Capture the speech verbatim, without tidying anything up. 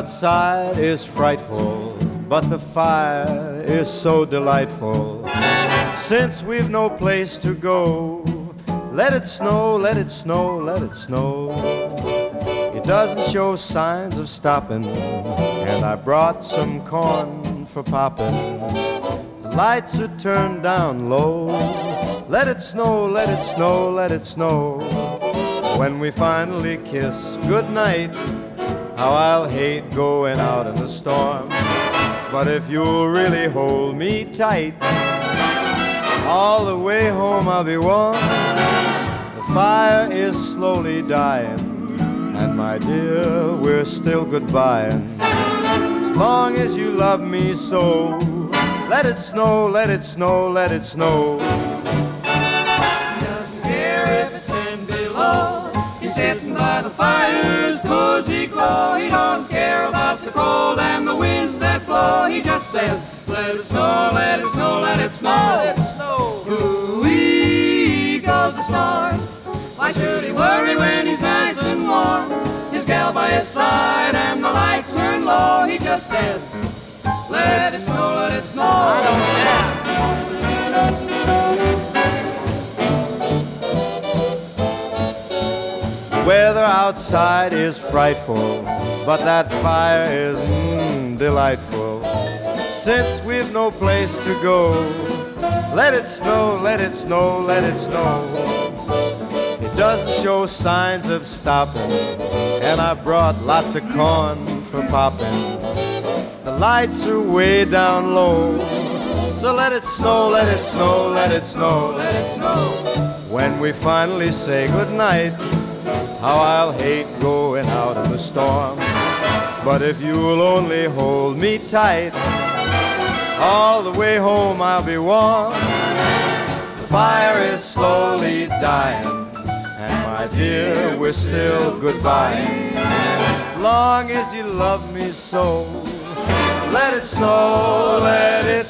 outside is frightful, but the fire is so delightful. Since we've no place to go, let it snow, let it snow, let it snow. It doesn't show signs of stopping, and I brought some corn for popping. The lights are turned down low. Let it snow, let it snow, let it snow. When we finally kiss goodnight, how I'll hate going out in the storm. But if you'll really hold me tight, all the way home I'll be warm. The fire is slowly dying, and my dear, we're still goodbying. As long as you love me so, let it snow, let it snow, let it snow. He doesn't care if it's ten below. He's sitting by the fire's cozy glow. He don't care about the cold and the winds that blow. He just says, let it snow, let it snow, let it snow. Let it snow. Ooh-wee goes the storm. Why should he worry when he's nice and warm? His gal by his side and the lights turn low. He just says, let it snow, let it snow. I don't care. The weather outside is frightful, but that fire is mm, delightful. Since we've no place to go, let it snow, let it snow, let it snow. It doesn't show signs of stopping, and I brought lots of corn for popping. The lights are way down low, so let it snow, let it snow, let it snow, Let it snow. when we finally say goodnight, how I'll hate going out in the storm. But if you'll only hold me tight, all the way home I'll be warm. The fire is slowly dying, and my dear, we're still goodbying. Long as you love me so, let it snow, let it